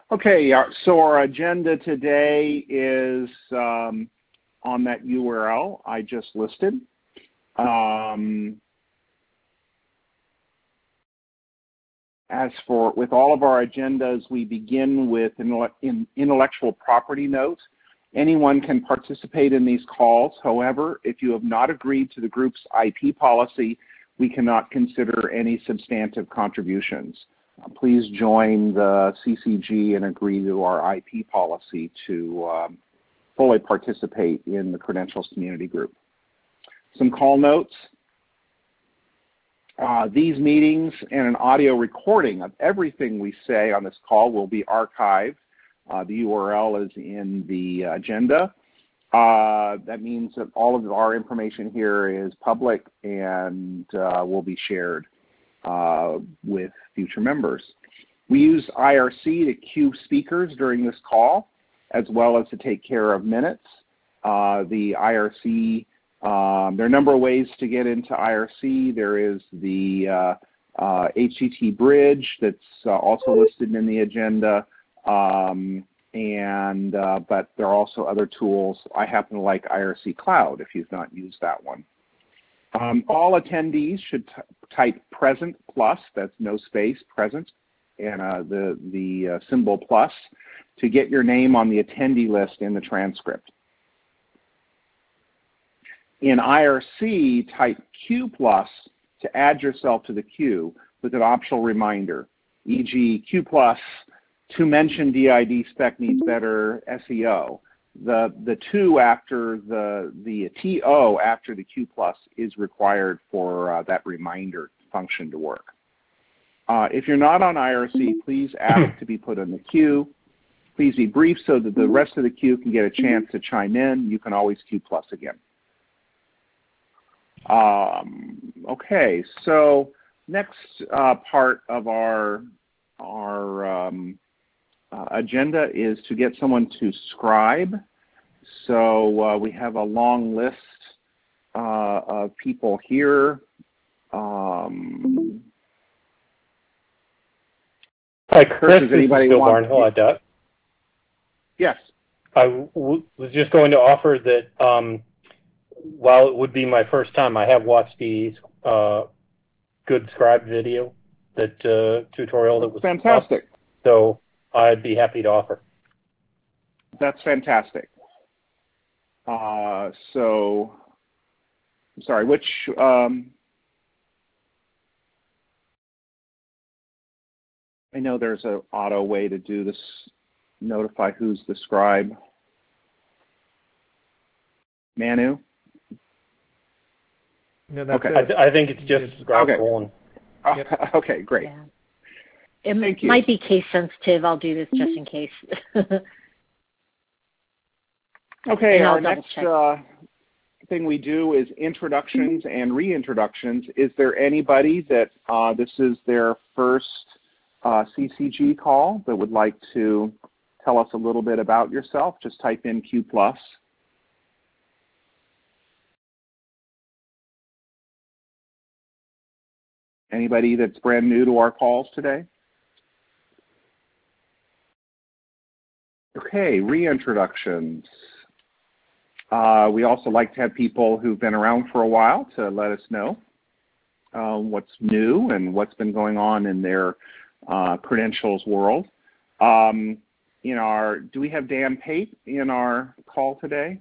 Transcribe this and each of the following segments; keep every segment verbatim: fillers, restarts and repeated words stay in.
Okay, uh, so our agenda today is um, on that U R L I just listed. Um, as for, with all of our agendas, we begin with an intellectual property note. Anyone can participate in these calls. However, if you have not agreed to the group's I P policy, we cannot consider any substantive contributions. Uh, please join the C C G and agree to our I P policy to um, fully participate in the Credentials Community Group. Some call notes. Uh, these meetings and an audio recording of everything we say on this call will be archived. Uh, the U R L is in the agenda. Uh, that means that all of our information here is public and uh, will be shared uh, with future members. We use I R C to queue speakers during this call, as well as to take care of minutes. Uh, the I R C, um, there are a number of ways to get into I R C. There is the uh, uh, H T T P bridge that's uh, also listed in the agenda. Um, and uh, but there are also other tools. I happen to like I R C Cloud if you've not used that one. Um, all attendees should type present plus, that's no space, present, and uh, the, the uh, symbol plus to get your name on the attendee list in the transcript. In I R C, type Q plus to add yourself to the queue with an optional reminder, for example Q plus to mention D I D spec needs better S E O. The, the two after the, the T O after the Q plus is required for uh, that reminder function to work. Uh, if you're not on I R C, please ask to be put in the queue. Please be brief so that the rest of the queue can get a chance to chime in. You can always Q plus again. Um, okay, so next uh, part of our, our um, uh, agenda is to get someone to scribe. So uh, we have a long list uh, of people here. Um, Hi, Chris. This is Bill Barnhill at D U T. Yes. I w was just going to offer that um, while it would be my first time, I have watched the uh, Good Scribe video, that uh, tutorial that was fantastic. Up, so I'd be happy to offer. That's fantastic. Uh, so, I'm sorry, which, um, I know there's an auto way to do this, notify who's the scribe. Manu? No, that's okay. I, th I think it's just scribe okay. colon. Yep. Okay, great. Yeah. It Thank might you. be case sensitive. I'll do this just in case. Okay, our next uh, thing we do is introductions and reintroductions. Is there anybody that uh, this is their first uh, C C G call that would like to tell us a little bit about yourself? Just type in Q plus. Anybody that's brand new to our calls today? Okay, reintroductions. Uh, we also like to have people who've been around for a while to let us know uh, what's new and what's been going on in their uh, credentials world. Um, in our, do we have Dan Pate in our call today?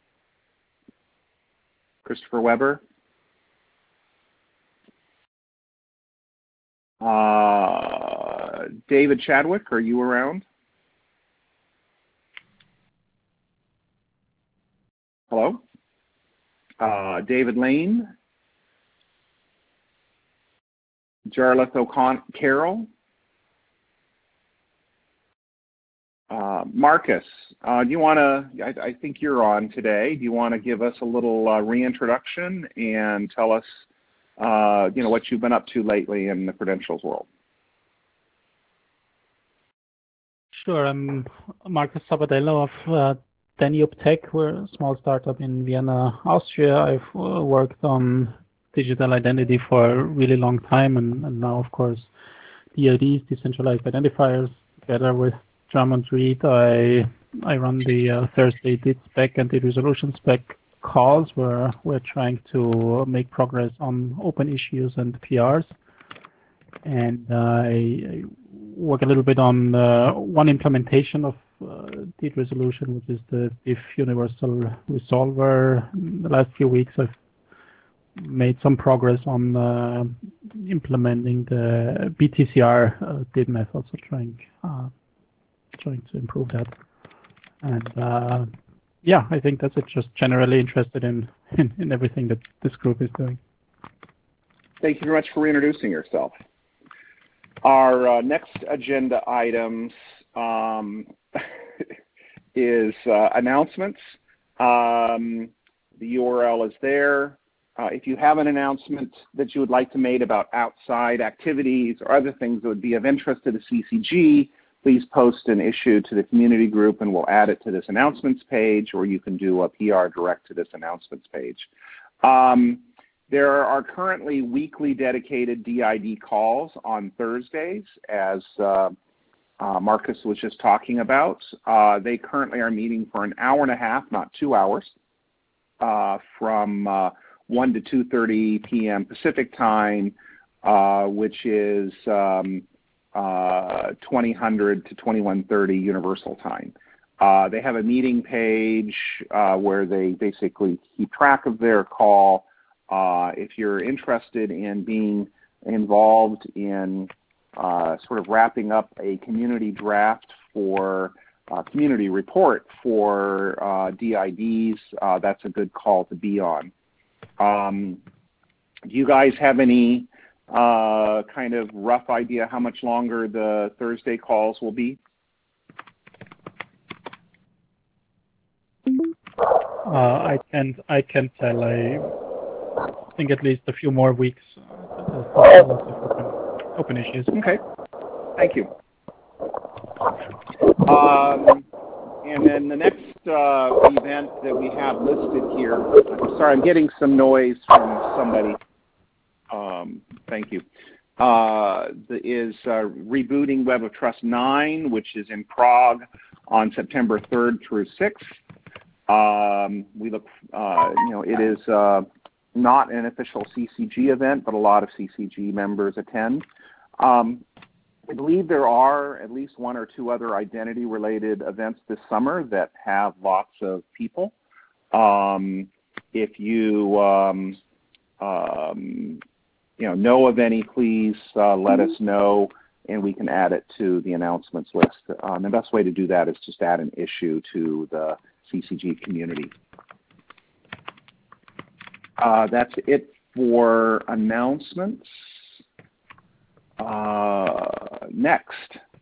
Christopher Weber? Uh, David Chadwick, are you around? Hello? Uh, David Lane? Jarlath O'Carroll? Uh, Marcus, uh, do you want to, I, I think you're on today, do you want to give us a little uh, reintroduction and tell us, uh, you know, what you've been up to lately in the credentials world? Sure, I'm Marcus Sabadello of uh, Danube Tech. We're a small startup in Vienna, Austria. I've uh, worked on digital identity for a really long time, and, and now, of course, D I Ds, decentralized identifiers, together with Drummond Reed. I I run the uh, Thursday D I T spec and the resolution spec calls where we're trying to make progress on open issues and P Rs. And uh, I, I work a little bit on uh, one implementation of uh, D I T resolution, which is the diff universal resolver. In the last few weeks, I've made some progress on uh, implementing the B T C R uh, D I T method, so trying uh, trying to improve that. And uh, yeah, I think that's it. Just generally interested in, in in everything that this group is doing. Thank you very much for introducing yourself. Our uh, next agenda items um, is uh, announcements. Um, the U R L is there. Uh, if you have an announcement that you would like to make about outside activities or other things that would be of interest to the C C G, please post an issue to the community group and we'll add it to this announcements page, or you can do a P R direct to this announcements page. Um, there are currently weekly dedicated D I D calls on Thursdays, as uh, uh, Marcus was just talking about. Uh, they currently are meeting for an hour and a half, not two hours, uh, from uh, one to two thirty p m Pacific time, uh, which is um, uh, twenty hundred to twenty-one thirty Universal Time. Uh, they have a meeting page uh, where they basically keep track of their call. Uh, if you're interested in being involved in uh, sort of wrapping up a community draft for uh, community report for uh, D I Ds, uh, that's a good call to be on. Um, do you guys have any uh, kind of rough idea how much longer the Thursday calls will be? Uh, I can't I can't tell. I think at least a few more weeks. Uh, open, open issues. Okay. Thank you. Um, and then the next uh, event that we have listed here, I'm sorry, I'm getting some noise from somebody. Um, thank you. Uh, is uh, Rebooting Web of Trust nine, which is in Prague on September third through sixth. Um, we look, uh, you know, it is uh, not an official C C G event, but a lot of C C G members attend. Um, I believe there are at least one or two other identity-related events this summer that have lots of people. Um, if you um, um, you know know of any, please uh, let us know, and we can add it to the announcements list. Um, the best way to do that is just add an issue to the C C G community. Uh, that's it for announcements. Uh, next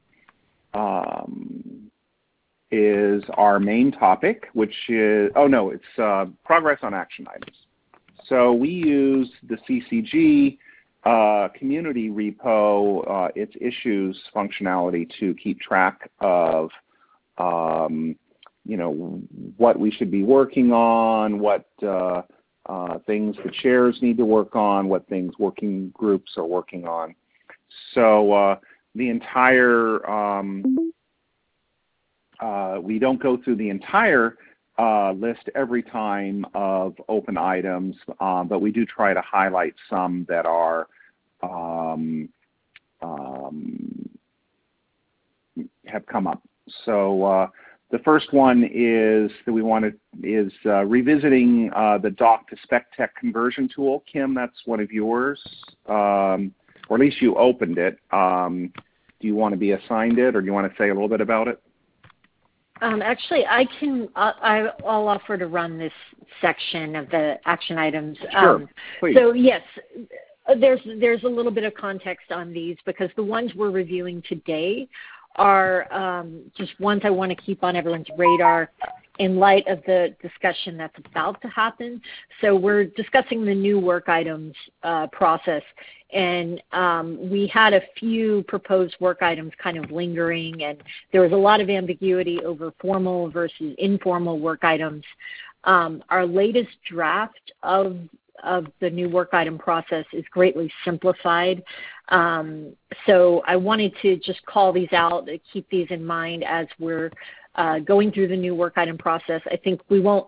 um, is our main topic, which is, oh no, it's uh, progress on action items. So we use the C C G uh, community repo, uh, its issues functionality to keep track of um, you know, what we should be working on, what uh, uh, things the chairs need to work on, what things working groups are working on. So uh, the entire, um, uh, we don't go through the entire uh, list every time of open items, uh, but we do try to highlight some that are um, um, have come up. So uh, the first one is that we want to is uh, revisiting uh, the doc to SpecTech conversion tool. Kim, that's one of yours, um, or at least you opened it. Um, do you want to be assigned it, or do you want to say a little bit about it? Um, actually, I can. I, I'll offer to run this section of the action items. Sure, um, please. So yes, there's there's a little bit of context on these because the ones we're reviewing today are um, just ones I want to keep on everyone's radar in light of the discussion that's about to happen. So we're discussing the new work items uh, process, and um, we had a few proposed work items kind of lingering, and there was a lot of ambiguity over formal versus informal work items. Um, our latest draft of of the new work item process is greatly simplified. Um, so I wanted to just call these out, keep these in mind as we're uh, going through the new work item process. I think we won't,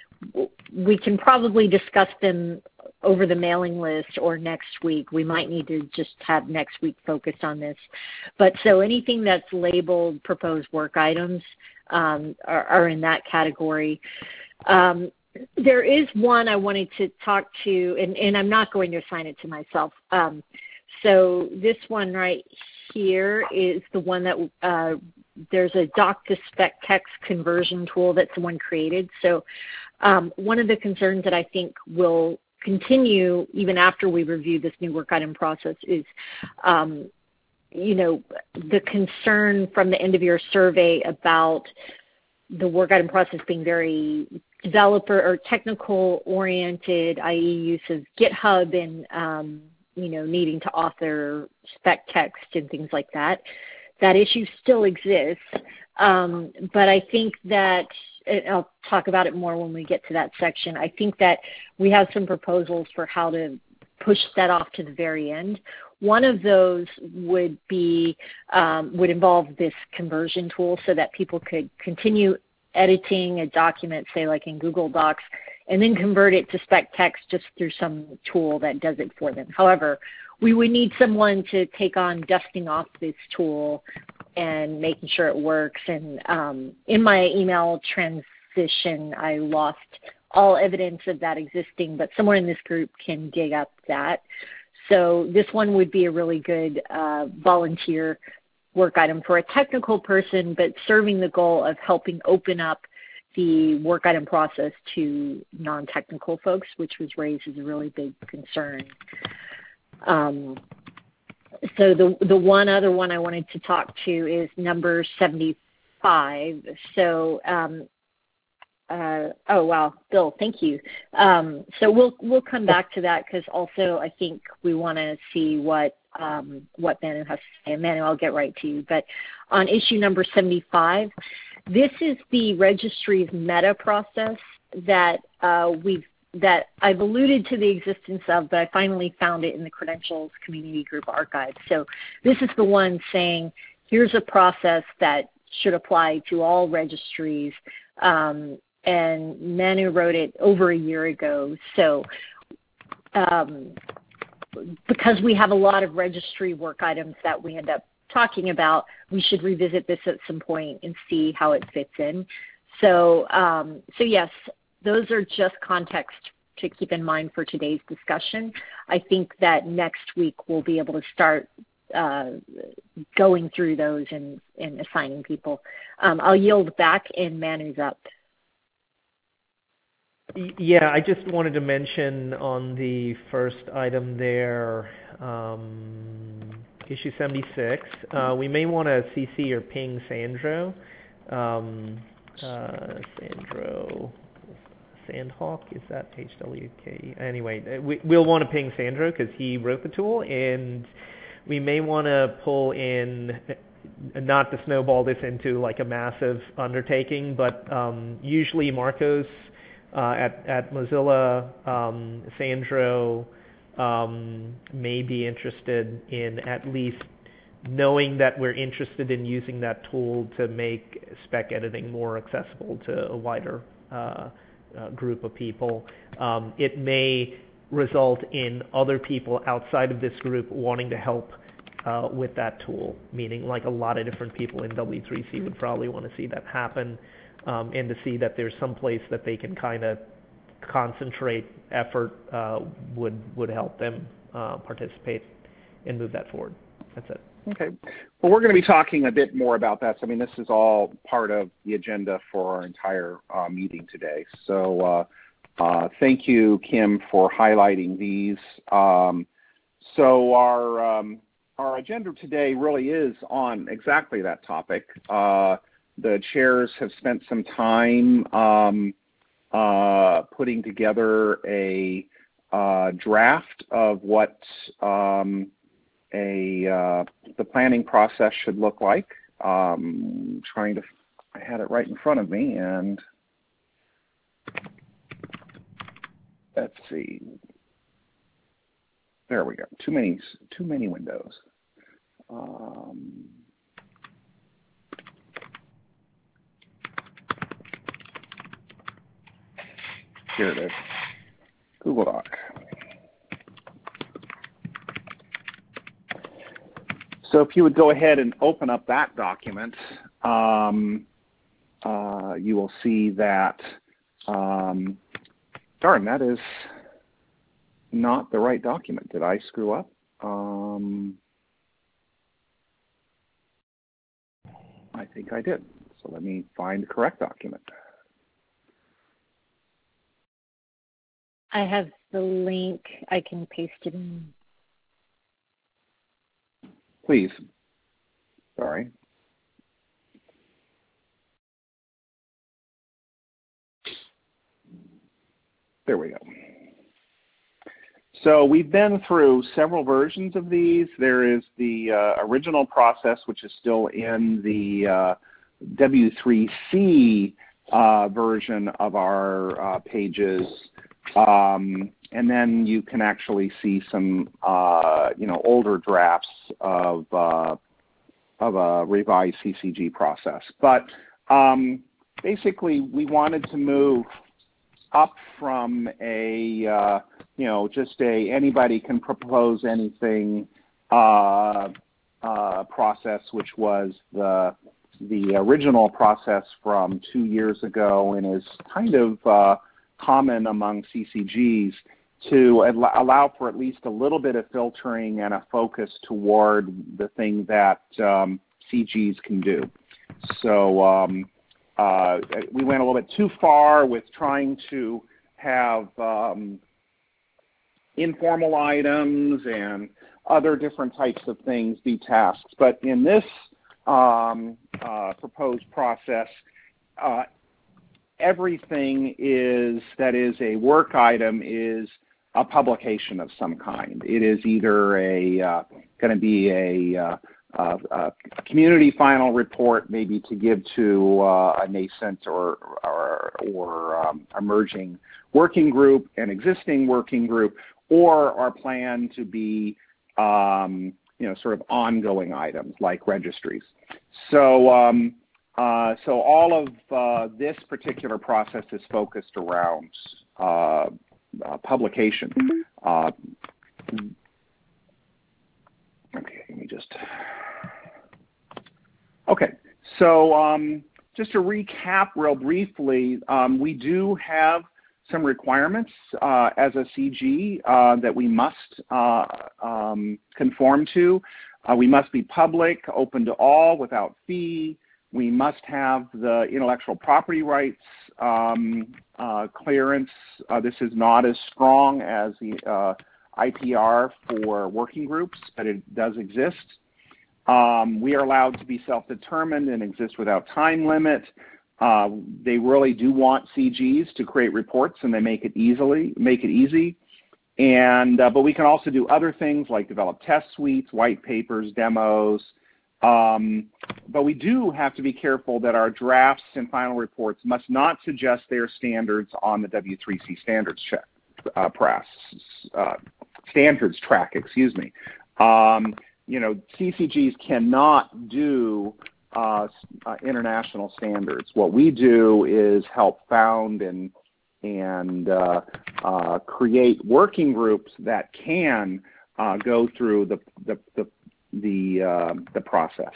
we can probably discuss them over the mailing list or next week. We might need to just have next week focused on this. But so anything that's labeled proposed work items um, are, are in that category. Um, there is one I wanted to talk to, and, and I'm not going to assign it to myself. Um, so this one right here is the one that uh, there's a doc to spec text conversion tool that someone created. So um, one of the concerns that I think will continue even after we review this new work item process is, um, you know, the concern from the end of year survey about the work item process being very developer or technical oriented, that is use of GitHub and, um, you know, needing to author spec text and things like that. That issue still exists. Um, but I think that, and I'll talk about it more when we get to that section, I think that we have some proposals for how to push that off to the very end. One of those would be, um, would involve this conversion tool so that people could continue editing a document, say like in Google Docs, and then convert it to spec text just through some tool that does it for them. However, we would need someone to take on dusting off this tool and making sure it works. And um, in my email transition, I lost all evidence of that existing, but someone in this group can dig up that. So this one would be a really good uh, volunteer work item for a technical person, but serving the goal of helping open up the work item process to non-technical folks, which was raised as a really big concern. Um, so the the one other one I wanted to talk to is number seventy-five. So um, uh, oh wow, Bill, thank you. Um, so we'll we'll come back to that because also I think we want to see what um, what Manu has to say. And Manu, I'll get right to you. But on issue number seventy-five, this is the registry's meta process that uh, we've that I've alluded to the existence of, but I finally found it in the Credentials Community Group archive. So this is the one saying, here's a process that should apply to all registries. Um, and Manu wrote it over a year ago. So um, because we have a lot of registry work items that we end up talking about, we should revisit this at some point and see how it fits in. So, um, so yes, those are just context to keep in mind for today's discussion. I think that next week we'll be able to start uh, going through those and, and assigning people. Um, I'll yield back and Manu's up. Yeah, I just wanted to mention on the first item there, um, issue seventy-six, uh, we may want to C C or ping Sandro. Um, uh, Sandro, Sandhawk, is that H W K? Anyway, we, we'll want to ping Sandro because he wrote the tool, and we may want to pull in, not to snowball this into like a massive undertaking, but um, usually Marcos uh, at, at Mozilla, um, Sandro um, may be interested in at least knowing that we're interested in using that tool to make spec editing more accessible to a wider uh, uh, group of people. Um, it may result in other people outside of this group wanting to help uh, with that tool, meaning like a lot of different people in W three C would probably want to see that happen, um, and to see that there's some place that they can kind of concentrate effort uh, would would help them uh, participate and move that forward. That's it. Okay. Well, we're going to be talking a bit more about that. So, I mean, this is all part of the agenda for our entire uh, meeting today. So uh, uh, thank you, Kim, for highlighting these. Um, so our, um, our agenda today really is on exactly that topic. Uh, the chairs have spent some time um, uh, putting together a uh, draft of what um, a uh, the planning process should look like. Um, trying to, I had it right in front of me, and let's see. there we go. Too many, too many windows. Um, here it is. Google Doc. So if you would go ahead and open up that document, um, uh, you will see that, um, darn, that is not the right document. Did I screw up? Um, I think I did. So let me find the correct document. I have the link. I can paste it in. Please. Sorry. There we go. So we've been through several versions of these. There is the uh, original process, which is still in the uh, W three C uh, version of our uh, pages. Um, and then you can actually see some, uh, you know, older drafts of, uh, of a revised C C G process. But um, basically, we wanted to move up from a, uh, you know, just a anybody can propose anything uh, uh, process, which was the the original process from two years ago and is kind of uh, common among C C Gs, to allow for at least a little bit of filtering and a focus toward the thing that um, C Gs can do. So um, uh, we went a little bit too far with trying to have um, informal items and other different types of things be tasks. But in this um, uh, proposed process, uh, everything is that is a work item is a publication of some kind. It is either a uh, going to be a, uh, uh, a community final report, maybe to give to uh, a nascent or or, or um, emerging working group, an existing working group, or our plan to be um, you know, sort of ongoing items like registries. So. Um, Uh, so all of uh, this particular process is focused around uh, uh, publication. Uh, okay, let me just. Okay, so um, just to recap real briefly, um, we do have some requirements uh, as a C G uh, that we must uh, um, conform to. Uh, we must be public, open to all, without fee. We must have the intellectual property rights um, uh, clearance. Uh, this is not as strong as the uh, I P R for working groups, but it does exist. Um, we are allowed to be self-determined and exist without time limit. Uh, they really do want C Gs to create reports, and they make it easily make it easy. And uh, but we can also do other things like develop test suites, white papers, demos. Um, but we do have to be careful that our drafts and final reports must not suggest their standards on the W three C standards check, uh, press, uh, standards track, excuse me. Um, you know, C C Gs cannot do uh, uh, international standards. What we do is help found and and uh, uh, create working groups that can uh, go through the the, the the uh, the process.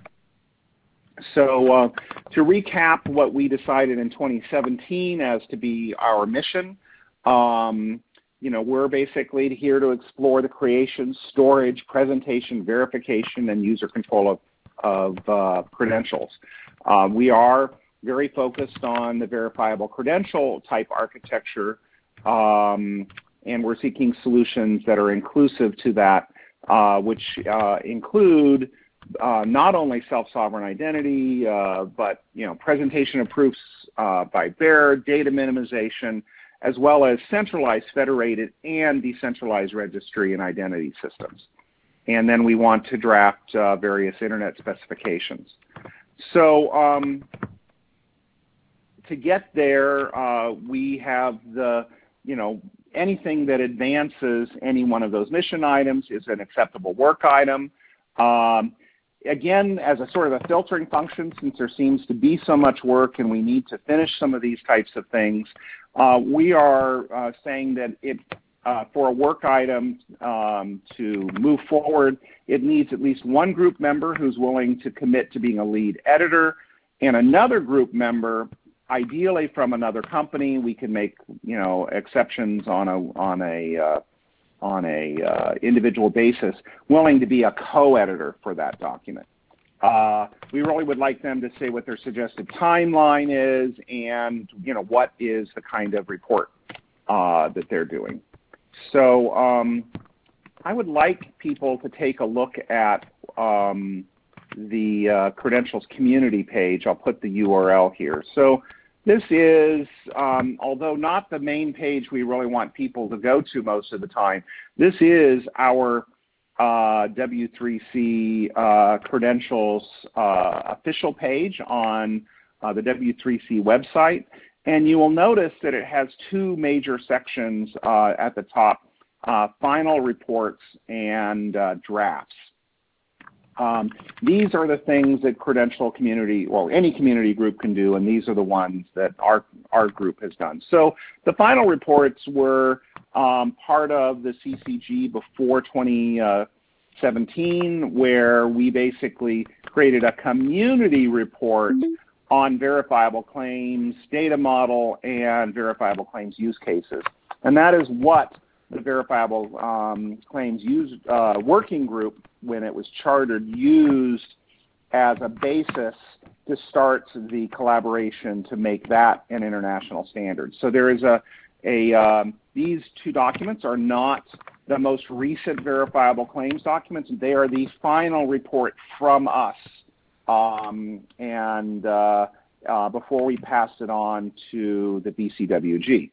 So uh, to recap what we decided in twenty seventeen as to be our mission, um, you know, we're basically here to explore the creation, storage, presentation, verification, and user control of, of uh, credentials. Uh, we are very focused on the verifiable credential type architecture, um, and we're seeking solutions that are inclusive to that, Uh, which uh, include uh, not only self-sovereign identity, uh, but you know, presentation of proofs uh, by bearer, data minimization, as well as centralized, federated, and decentralized registry and identity systems. And then we want to draft uh, various internet specifications. So um, to get there, uh, we have the, you know, anything that advances any one of those mission items is an acceptable work item. Um, again, as a sort of a filtering function, since there seems to be so much work and we need to finish some of these types of things, uh, we are uh, saying that it, uh, for a work item um, to move forward, it needs at least one group member who's willing to commit to being a lead editor, and another group member, ideally from another company. We can make, you know, exceptions on a on a uh, on a uh, individual basis, willing to be a co-editor for that document. Uh, we really would like them to say what their suggested timeline is, and you know what is the kind of report uh, that they're doing. So um, I would like people to take a look at um, the uh, credentials community page. I'll put the U R L here. So this is, um, although not the main page we really want people to go to most of the time, this is our uh, W three C uh, credentials uh, official page on uh, the W three C website. And you will notice that it has two major sections uh, at the top, uh, final reports and uh, drafts. Um, these are the things that credential community, well, any community group can do, and these are the ones that our, our group has done. So the final reports were um, part of the C C G before twenty seventeen, where we basically created a community report on verifiable claims, data model, and verifiable claims use cases. And that is what the verifiable um, claims use, uh, working group, when it was chartered, used as a basis to start the collaboration to make that an international standard. So there is a, a um, these two documents are not the most recent verifiable claims documents. They are the final report from us, um, and uh, uh, before we passed it on to the B C W G.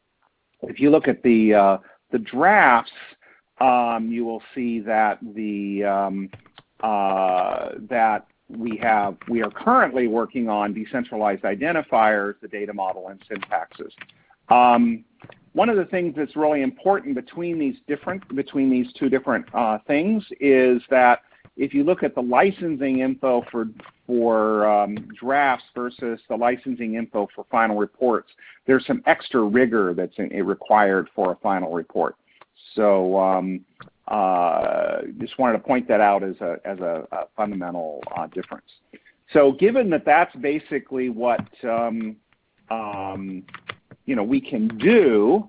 If you look at the uh, the drafts, um, you will see that the um, uh, that we have we are currently working on decentralized identifiers, the data model, and syntaxes. Um, one of the things that's really important between these different between these two different uh, things is that if you look at the licensing info for for um, drafts versus the licensing info for final reports, there's some extra rigor that's in, required for a final report. So um, uh, just wanted to point that out as a as a, a fundamental uh, difference. So given that that's basically what um, um, you know we can do,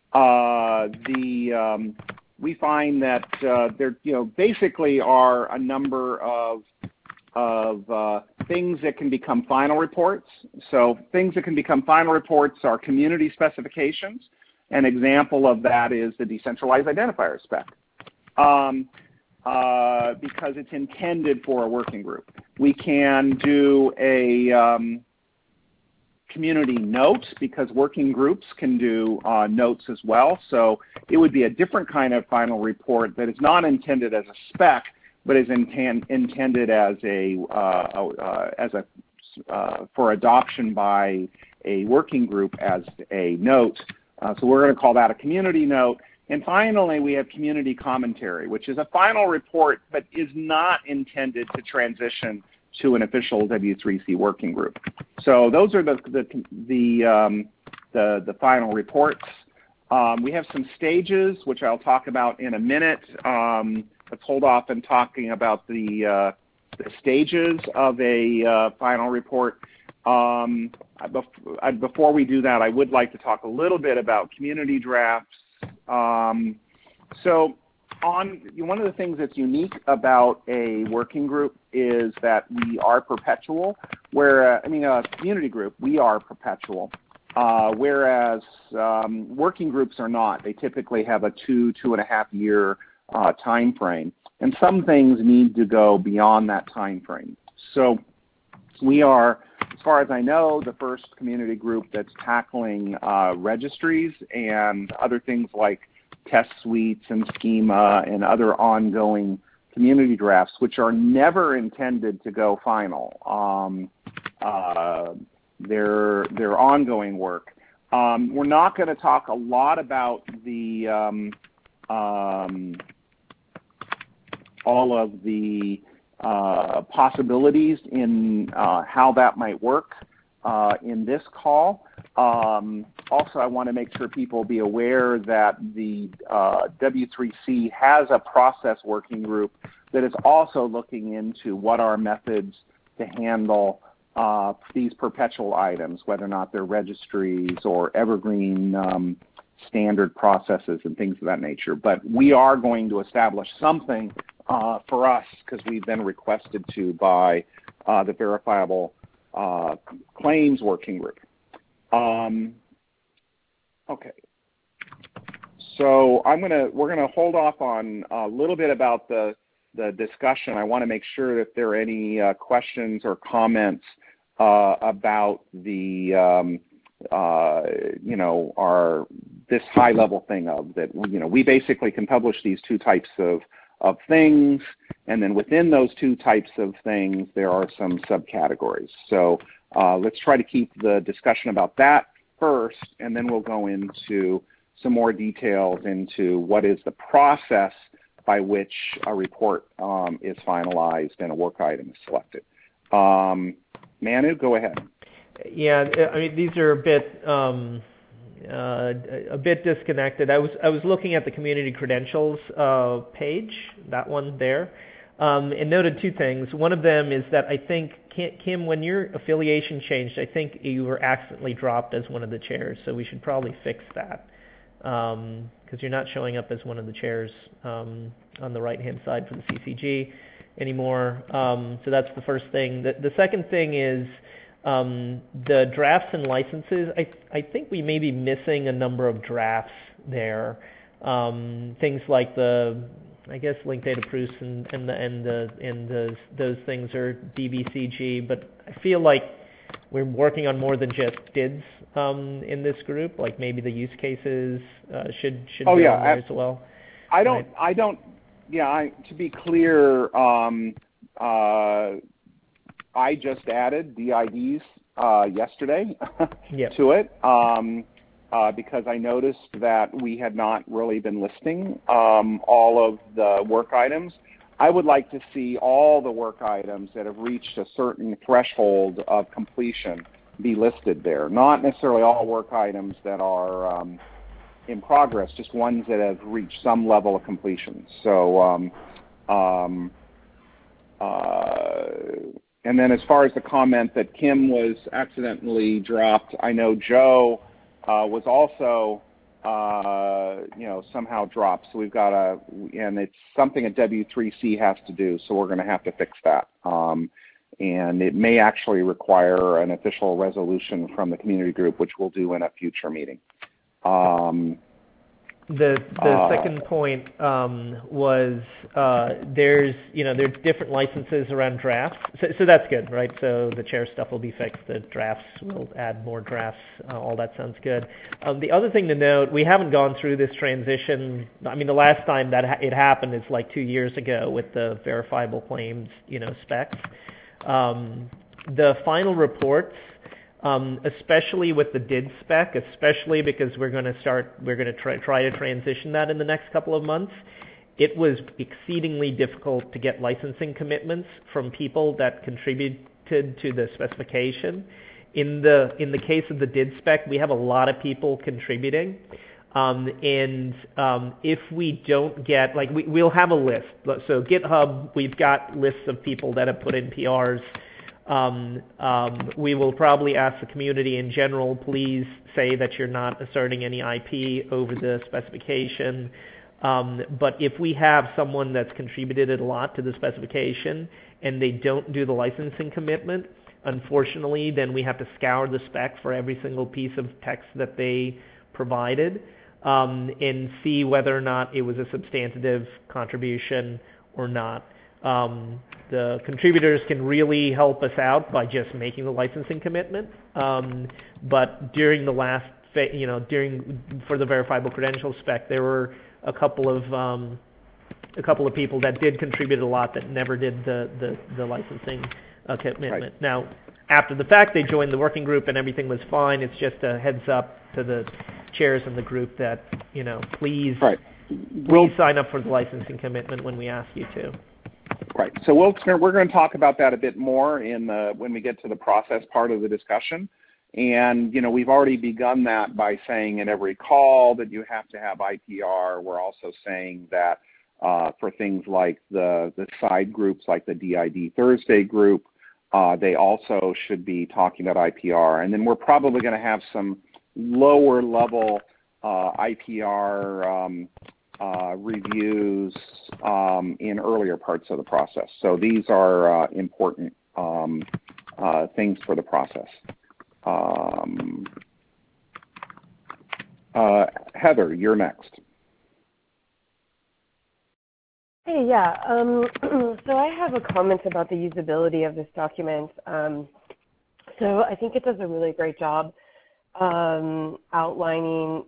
uh, the um, we find that uh, there you know basically are a number of of uh, things that can become final reports. So things that can become final reports are community specifications. An example of that is the decentralized identifier spec, um, uh, because it's intended for a working group. We can do a um, community note because working groups can do uh, notes as well. So it would be a different kind of final report that is not intended as a spec, but is inten intended as a uh, uh, as a uh, for adoption by a working group as a note. Uh, so we're going to call that a community note. And finally, we have community commentary, which is a final report, but is not intended to transition to an official W three C working group. So those are the the the, um, the, the final reports. Um, we have some stages, which I'll talk about in a minute. Um, let's hold off on talking about the, uh, the stages of a uh, final report. Um, before we do that, I would like to talk a little bit about community drafts. Um, so on, one of the things that's unique about a working group is that we are perpetual, where, uh, I mean a community group, we are perpetual, uh, whereas um, working groups are not. They typically have a two, two and a half year uh, time frame, and some things need to go beyond that time frame. So we are, as far as I know, the first community group that's tackling uh, registries and other things like test suites and schema and other ongoing community drafts, which are never intended to go final. Um, uh, they're, they're ongoing work. Um, we're not going to talk a lot about the um, um, all of the uh, possibilities in uh, how that might work uh, in this call. Um, also, I want to make sure people be aware that the uh, W three C has a process working group that is also looking into what are methods to handle uh, these perpetual items, whether or not they're registries or evergreen um, standard processes and things of that nature. But we are going to establish something uh, for us because we've been requested to by uh, the Verifiable uh, Claims Working Group. Um, okay. So I'm gonna we're gonna hold off on a little bit about the the discussion. I want to make sure that there are any uh, questions or comments uh, about the um, uh, you know our this high level thing of that you know we basically can publish these two types of of things, and then within those two types of things there are some subcategories. So uh, let's try to keep the discussion about that first, and then we'll go into some more details into what is the process by which a report um, is finalized and a work item is selected. Um, Manu, go ahead. Yeah, I mean these are a bit um, uh, a bit disconnected. I was I was looking at the community credentials uh, page, that one there, um, and noted two things. One of them is that I think Kim, when your affiliation changed, I think you were accidentally dropped as one of the chairs, so we should probably fix that. Because um, you're not showing up as one of the chairs um, on the right-hand side for the C C G anymore. Um, so that's the first thing. The, the second thing is um, the drafts and licenses. I, I think we may be missing a number of drafts there. Um, things like the, I guess, link data proofs and, and, the, and, the, and the, those things are D B C G, but I feel like we're working on more than just D I Ds um, in this group. Like maybe the use cases uh, should should oh, be yeah, on there I, as well. I don't. Right? I don't. Yeah. I, to be clear, um, uh, I just added D I Ds uh, yesterday yep. to it um, uh, because I noticed that we had not really been listing um, all of the work items. I would like to see all the work items that have reached a certain threshold of completion be listed there. Not necessarily all work items that are um, in progress, just ones that have reached some level of completion. So, um, um, uh, and then as far as the comment that Kim was accidentally dropped, I know Joe uh, was also Uh, you know, somehow dropped. So we've got a, and it's something a W three C has to do, so we're going to have to fix that. Um, and it may actually require an official resolution from the community group, which we'll do in a future meeting. Um, The the uh, second point um, was uh, there's you know there's different licenses around drafts, so, so that's good, right? So the chair stuff will be fixed. The drafts will add more drafts. Uh, all that sounds good. Um, the other thing to note, we haven't gone through this transition. I mean, the last time that ha- it happened is like two years ago with the verifiable claims, you know, specs. Um, the final reports. Um, especially with the D I D spec, especially because we're going to start, we're going to try, try to transition that in the next couple of months. It was exceedingly difficult to get licensing commitments from people that contributed to the specification. In the in the case of the D I D spec, we have a lot of people contributing, um, and um, if we don't get, like, we, we'll have a list. So GitHub, we've got lists of people that have put in P Rs. Um, um, we will probably ask the community in general, please say that you're not asserting any I P over the specification. Um, but if we have someone that's contributed a lot to the specification and they don't do the licensing commitment, unfortunately, then we have to scour the spec for every single piece of text that they provided um, and see whether or not it was a substantive contribution or not. Um, the contributors can really help us out by just making the licensing commitment. Um, but during the last, you know, during for the verifiable credentials spec, there were a couple of um, a couple of people that did contribute a lot that never did the the, the licensing uh, commitment. Right. Now, after the fact they joined the working group and everything was fine. It's just a heads up to the chairs in the group that, you know, please, right. please we'll, sign up for the licensing commitment when we ask you to. Right. So we'll, we're going to talk about that a bit more in the, when we get to the process part of the discussion. And, you know, we've already begun that by saying in every call that you have to have I P R. We're also saying that uh, for things like the, the side groups like the D I D Thursday group, uh, they also should be talking about I P R. And then we're probably going to have some lower level uh, I P R um, uh, reviews um, in earlier parts of the process. So these are uh, important um, uh, things for the process. Um, uh, Heather, you're next. Hey, yeah. Um, so I have a comment about the usability of this document. Um, so I think it does a really great job um, outlining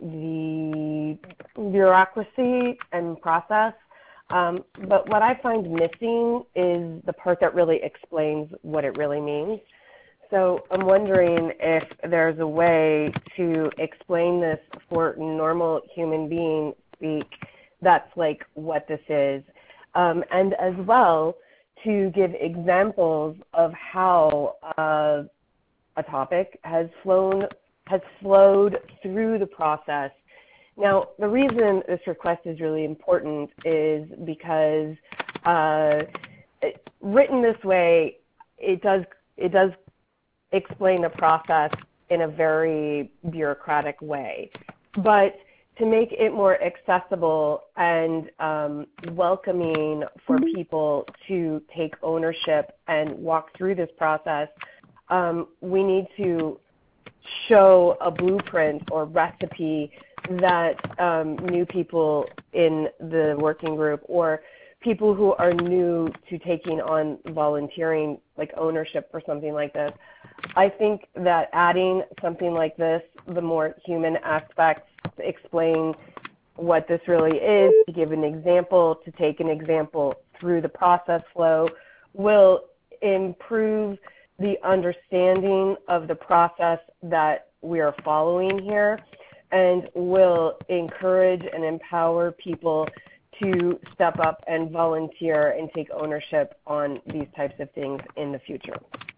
the bureaucracy and process. Um, but what I find missing is the part that really explains what it really means. So I'm wondering if there's a way to explain this for normal human being speak that's like what this is. Um, and as well to give examples of how uh, a topic has flown, has flowed through the process. Now, the reason this request is really important is because uh, it, written this way, it does, it does explain the process in a very bureaucratic way. But to make it more accessible and um, welcoming for people to take ownership and walk through this process, um, we need to show a blueprint or recipe that um, new people in the working group or people who are new to taking on volunteering, like ownership for something like this. I think that adding something like this, the more human aspects, to explain what this really is, to give an example, to take an example through the process flow, will improve the understanding of the process that we are following here and will encourage and empower people to step up and volunteer and take ownership on these types of things in the future.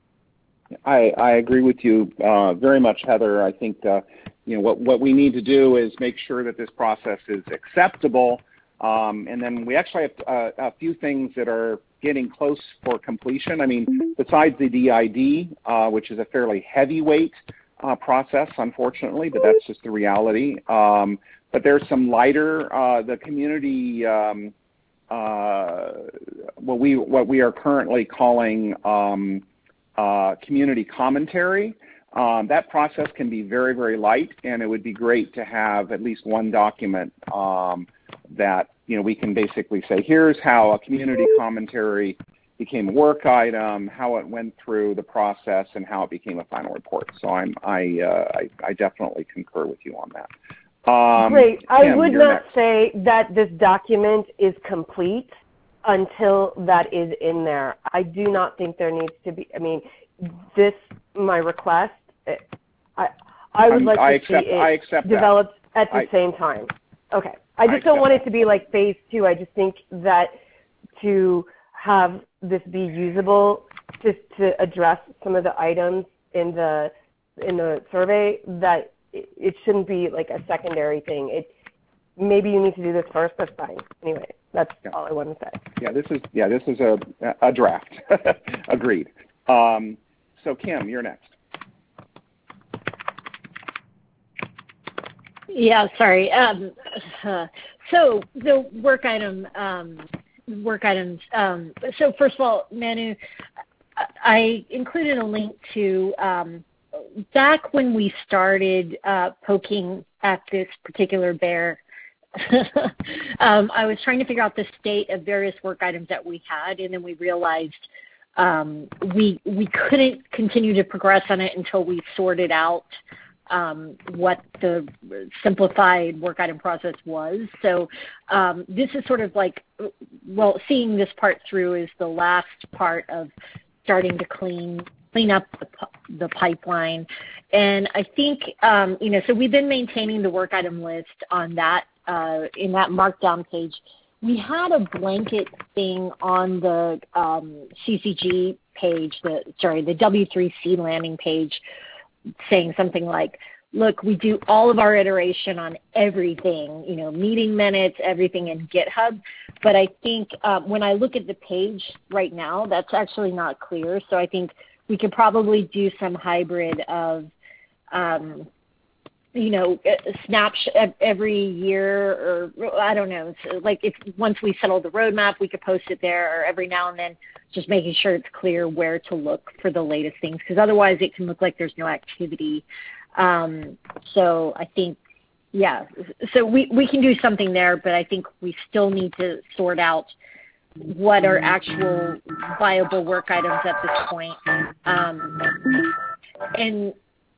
I, I agree with you uh, very much, Heather. I think uh, you know what, what we need to do is make sure that this process is acceptable, um, and then we actually have uh, a few things that are getting close for completion. I mean, besides the D I D, uh, which is a fairly heavyweight uh, process, unfortunately, but that's just the reality. Um, but there's some lighter, uh, the community, um, uh, what we what we are currently calling um, uh, community commentary. Um, that process can be very, very light, and it would be great to have at least one document um, that you know we can basically say, here's how a community commentary became a work item, how it went through the process, and how it became a final report. So I'm, I, uh, I, I definitely concur with you on that. Um, Great. I Kim, would you're not next. say that this document is complete until that is in there. I do not think there needs to be, I mean, this, my request, I, I would I'm, like I to accept, see it I accept developed that. at the I, same time. Okay. I just I don't want it that. to be like phase two. I just think that to have this be usable just to address some of the items in the in the survey, that it, it shouldn't be like a secondary thing. It maybe you need to do this first. That's fine. Anyway, that's yeah. all I want to say. Yeah, this is yeah, this is a a draft. Agreed. Um, so Kim, you're next. Yeah, sorry. Um, uh, so the work item. Um, work items. Um, so first of all, Manu, I included a link to um, back when we started uh, poking at this particular bear. um, I was trying to figure out the state of various work items that we had, and then we realized um, we we couldn't continue to progress on it until we sorted out Um, what the simplified work item process was. So um, this is sort of like, well, seeing this part through is the last part of starting to clean clean up the, the pipeline. And I think, um, you know, so we've been maintaining the work item list on that, uh, in that markdown page. We had a blanket thing on the um, C C G page, the, sorry, the W three C landing page, saying something like, look, we do all of our iteration on everything, you know, meeting minutes, everything in GitHub. But I think um, when I look at the page right now, that's actually not clear. So I think we could probably do some hybrid of, um, you know, snapshot every year, or I don't know. So like if once we settle the roadmap, we could post it there, or every now and then just making sure it's clear where to look for the latest things, because otherwise it can look like there's no activity. Um, so I think, yeah, so we, we can do something there, but I think we still need to sort out what are actual viable work items at this point. Um, and,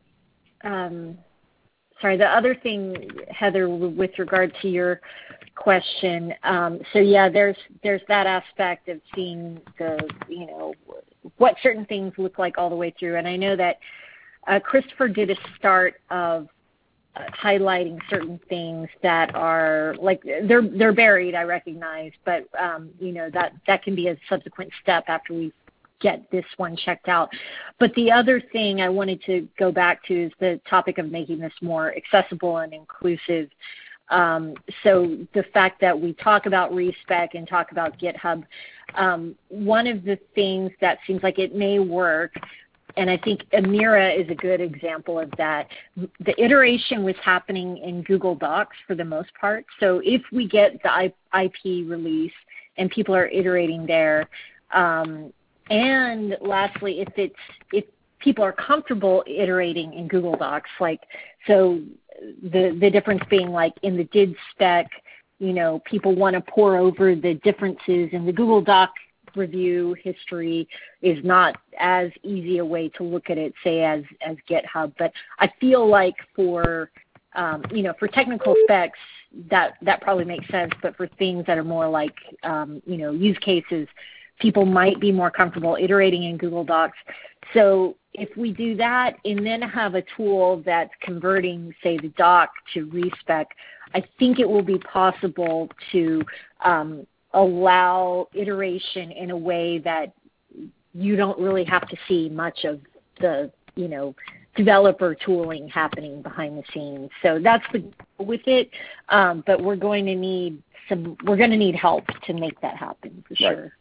um, sorry, the other thing, Heather, with regard to your question, um, so yeah, there's there's that aspect of seeing the, you know, what certain things look like all the way through. And I know that uh, Christopher did a start of uh, highlighting certain things that are like they're they're buried, I recognize, but um, you know, that that can be a subsequent step after we get this one checked out. But the other thing I wanted to go back to is the topic of making this more accessible and inclusive. Um, so the fact that we talk about ReSpec and talk about GitHub, um, one of the things that seems like it may work, and I think Amira is a good example of that, the iteration was happening in Google Docs for the most part. So if we get the I P release and people are iterating there, um, and lastly, if it's if people are comfortable iterating in Google Docs, like so the the difference being like in the did spec, you know, people want to pour over the differences in the Google Doc review history is not as easy a way to look at it, say, as as GitHub. But I feel like for um, you know, for technical specs, that that probably makes sense. But for things that are more like um, you know, use cases, people might be more comfortable iterating in Google Docs. So if we do that and then have a tool that's converting, say, the doc to ReSpec, I think it will be possible to um, allow iteration in a way that you don't really have to see much of the, you know, developer tooling happening behind the scenes. So that's the goal with it, um, but we're going to need some, we're going to need help to make that happen for right. sure.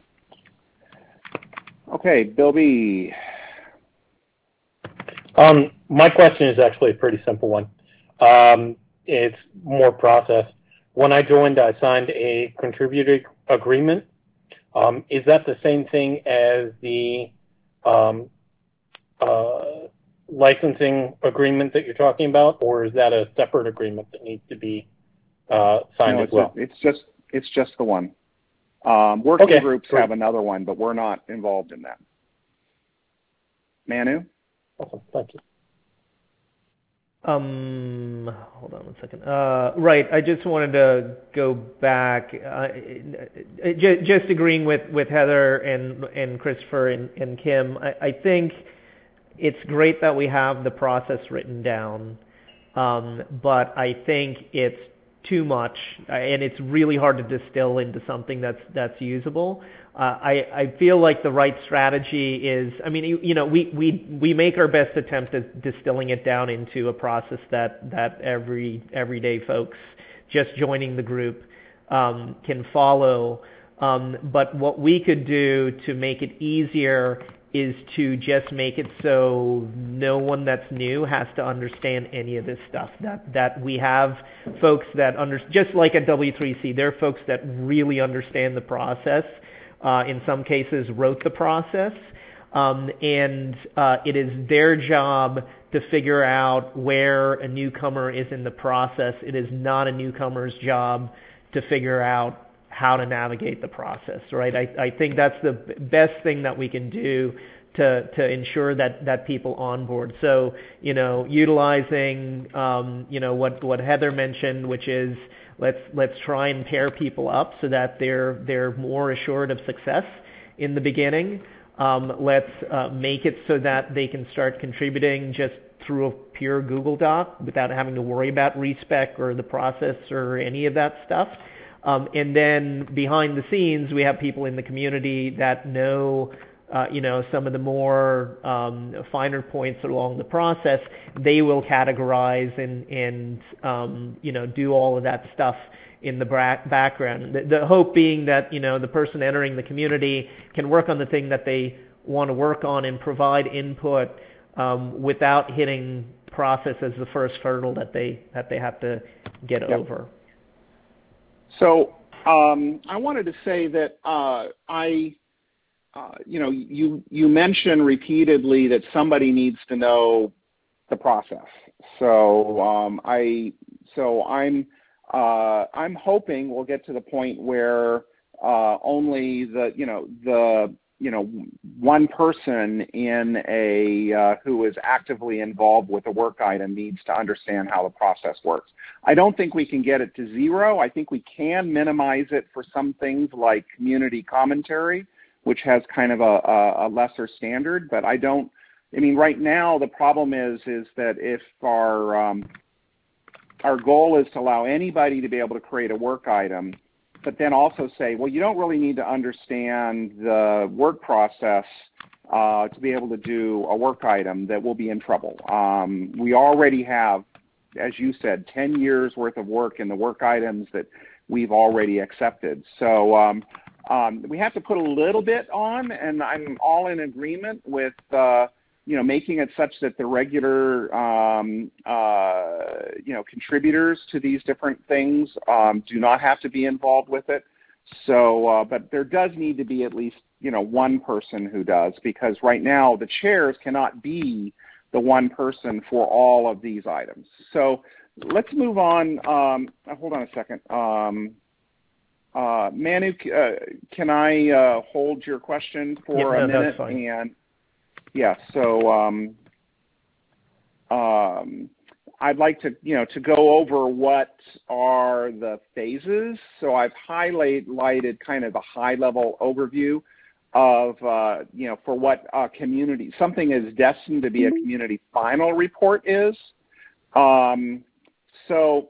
Okay, Bill B. Um, my question is actually a pretty simple one. Um, it's more process. When I joined, I signed a contributor agreement. Um, is that the same thing as the um, uh, licensing agreement that you're talking about, or is that a separate agreement that needs to be uh, signed no, as well? A, it's just it's just the one. Um, working okay, groups great. have another one, but we're not involved in that. Manu? Awesome, thank you. Um, hold on one second. Uh, right, I just wanted to go back, uh, just, just agreeing with, with Heather and and Christopher and, and Kim. I, I think it's great that we have the process written down, um, but I think it's too much, and it's really hard to distill into something that's that's usable. Uh, I, I feel like the right strategy is, I mean, you, you know, we, we, we make our best attempt at distilling it down into a process that, that every everyday folks just joining the group um, can follow. Um, but what we could do to make it easier is to just make it so no one that's new has to understand any of this stuff. That that we have folks that under, just like at W three C, there are folks that really understand the process. Uh, in some cases, wrote the process, um, and uh, it is their job to figure out where a newcomer is in the process. It is not a newcomer's job to figure out how to navigate the process, right? I, I think that's the best thing that we can do to to ensure that, that people onboard. So, you know, utilizing, um, you know, what, what Heather mentioned, which is let's let's try and pair people up so that they're they're more assured of success in the beginning. Um, let's uh, make it so that they can start contributing just through a pure Google Doc without having to worry about respec or the process or any of that stuff. Um, and then behind the scenes, we have people in the community that know, uh, you know, some of the more um, finer points along the process. They will categorize and, and um, you know, do all of that stuff in the bra- background. The, the hope being that, you know, the person entering the community can work on the thing that they want to work on and provide input um, without hitting process as the first hurdle that they that they have to get yep. over. So um, I wanted to say that uh, I, uh, you know, you you mentioned repeatedly that somebody needs to know the process. So um, I so I'm uh, I'm hoping we'll get to the point where uh, only the you know the you know one person in a uh, who is actively involved with a work item needs to understand how the process works. I don't think we can get it to zero. I think we can minimize it for some things like community commentary, which has kind of a, a, a lesser standard. But I don't. I mean, right now the problem is is that if our um, our goal is to allow anybody to be able to create a work item, but then also say, well, you don't really need to understand the work process uh, to be able to do a work item, that we'll be in trouble. Um, we already have, as you said, ten years worth of work in the work items that we've already accepted. So um, um, we have to put a little bit on, and I'm all in agreement with uh, you know, making it such that the regular, um, uh, you know, contributors to these different things um, do not have to be involved with it. So, uh, but there does need to be at least, you know, one person who does, because right now the chairs cannot be the one person for all of these items. So let's move on. Um, hold on a second. Um, uh, Manu, uh, can I uh, hold your question for yep, a no, minute? That's fine. And yeah, so um, um, I'd like to, you know, to go over what are the phases. So I've highlighted kind of the high-level overview of, uh, you know, for what a community, something is destined to be a community final report is. Um, so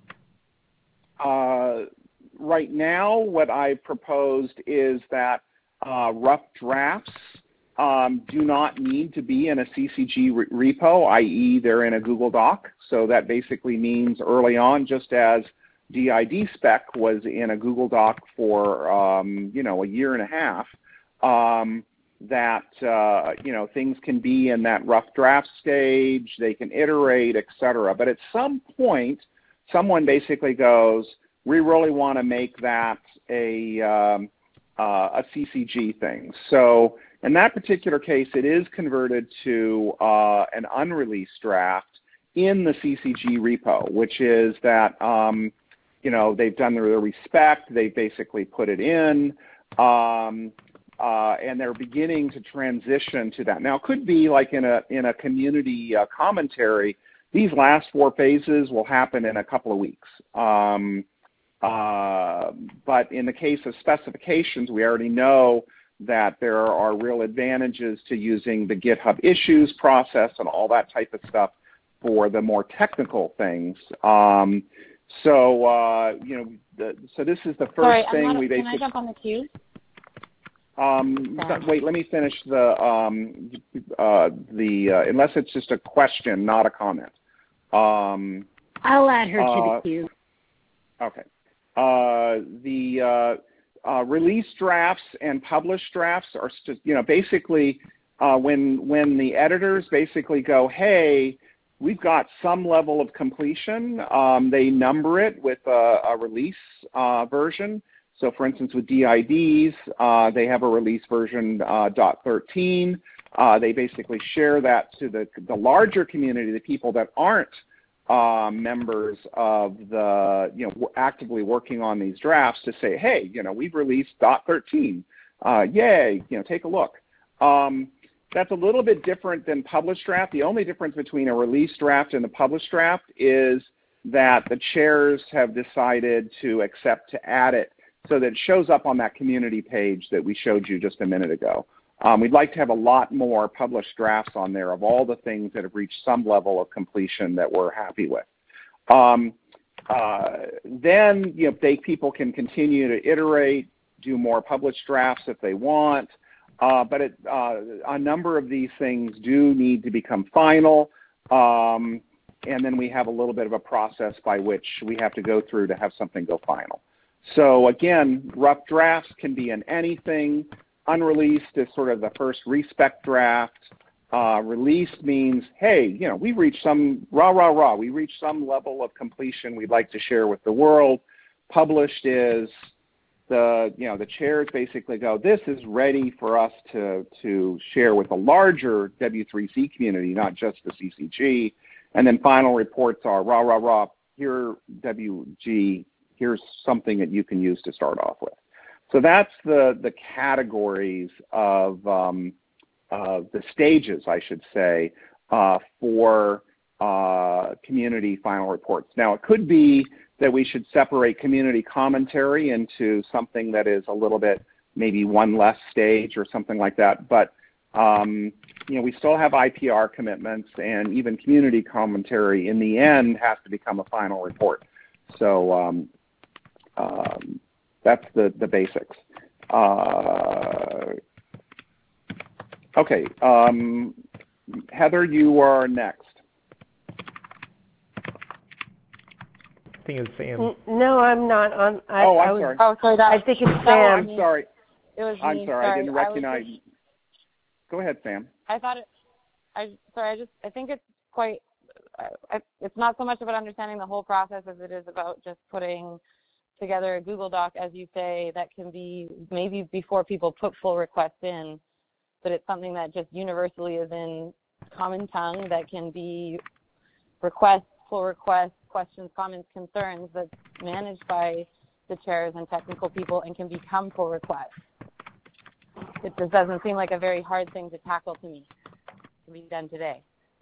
uh, right now, what I've proposed is that uh, rough drafts Um, do not need to be in a C C G re repo, that is they're in a Google Doc. So that basically means early on, just as D I D spec was in a Google Doc for, um, you know, a year and a half, um, that, uh, you know, things can be in that rough draft stage, they can iterate, et cetera. But at some point, someone basically goes, we really want to make that a, um, uh, a C C G thing. So in that particular case, it is converted to uh, an unreleased draft in the C C G repo, which is that, um, you know, they've done their respect, they basically put it in, um, uh, and they're beginning to transition to that. Now, it could be like in a, in a community uh, commentary, these last four phases will happen in a couple of weeks. Um, uh, but in the case of specifications, we already know that there are real advantages to using the GitHub issues process and all that type of stuff for the more technical things. Um, so, uh, you know, the, so this is the first Sorry, thing I'm not, we basically... Can I jump on the queue? Um, wait, let me finish the, um, uh, the uh, unless it's just a question, not a comment. Um, I'll add her to uh, the queue. Okay. Uh, the... Uh, Uh, release drafts and published drafts are, you know, basically uh, when when the editors basically go, hey, we've got some level of completion, um, they number it with a, a release uh, version. So, for instance, with D I Ds, uh, they have a release version uh, dot thirteen. Uh, they basically share that to the the larger community, the people that aren't Uh, members of the, you know, actively working on these drafts, to say, hey, you know, we've released dot thirteen. Uh, yay, you know, take a look. Um, that's a little bit different than published draft. The only difference between a release draft and the published draft is that the chairs have decided to accept to add it so that it shows up on that community page that we showed you just a minute ago. Um, we'd like to have a lot more published drafts on there of all the things that have reached some level of completion that we're happy with. Um, uh, then, you know, they, people can continue to iterate, do more published drafts if they want, uh, but it, uh, a number of these things do need to become final, um, and then we have a little bit of a process by which we have to go through to have something go final. So again, rough drafts can be in anything. Unreleased is sort of the first respec draft. Uh, released means, hey, you know, we reached some, rah, rah, rah, we reached some level of completion we'd like to share with the world. Published is the, you know, the chairs basically go, this is ready for us to, to share with a larger W three C community, not just the C C G. And then final reports are, rah, rah, rah, here, W G, here's something that you can use to start off with. So that's the, the categories of um, uh, the stages, I should say, uh, for uh, community final reports. Now, it could be that we should separate community commentary into something that is a little bit, maybe one less stage or something like that. But, um, you know, we still have I P R commitments, and even community commentary in the end has to become a final report. So um, um, that's the, the basics. Uh, okay, um, Heather, you are next. I think it's Sam. No, I'm not on. I, oh, I'm I was, sorry. Oh, sorry. That, I think it's Oh, Sam. I'm sorry. It was I'm me. sorry. I didn't recognize. I just, Go ahead, Sam. I thought it. I sorry. I just. I think it's quite. I, it's not so much about understanding the whole process as it is about just putting together a Google Doc, as you say, that can be maybe before people put full requests in, but it's something that just universally is in common tongue that can be requests, full requests, questions, comments, concerns that's managed by the chairs and technical people and can become pull requests. It just doesn't seem like a very hard thing to tackle to me to be done today.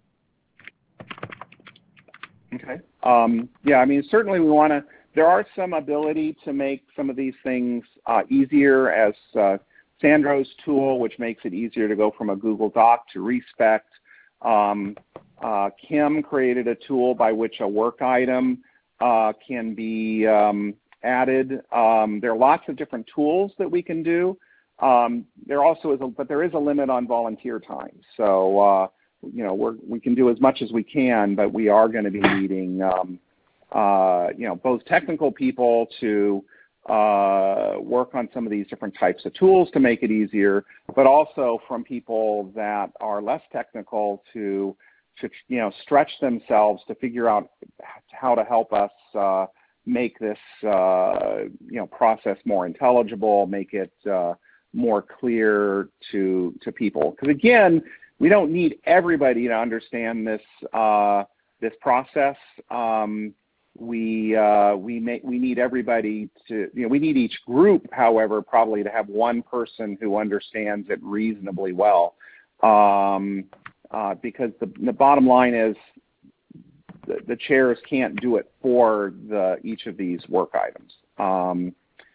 Okay. Um, yeah, I mean, certainly we want to, there are some ability to make some of these things uh, easier, as uh, Sandro's tool, which makes it easier to go from a Google Doc to respect. Um, uh, Kim created a tool by which a work item uh, can be um, added. Um, there are lots of different tools that we can do. Um, there also is, a, but there is a limit on volunteer time. So, uh, you know, we're, we can do as much as we can, but we are going to be needing, um, uh, you know, both technical people to uh, work on some of these different types of tools to make it easier, but also from people that are less technical to, to you know, stretch themselves to figure out how to help us uh, make this, uh, you know, process more intelligible, make it uh, more clear to to people. Because again, we don't need everybody to understand this uh, this process. Um, we uh, we may, we need everybody to, you know, we need each group, however, probably to have one person who understands it reasonably well. Um, uh, because the the bottom line is the, the chairs can't do it for the each of these work items. Um,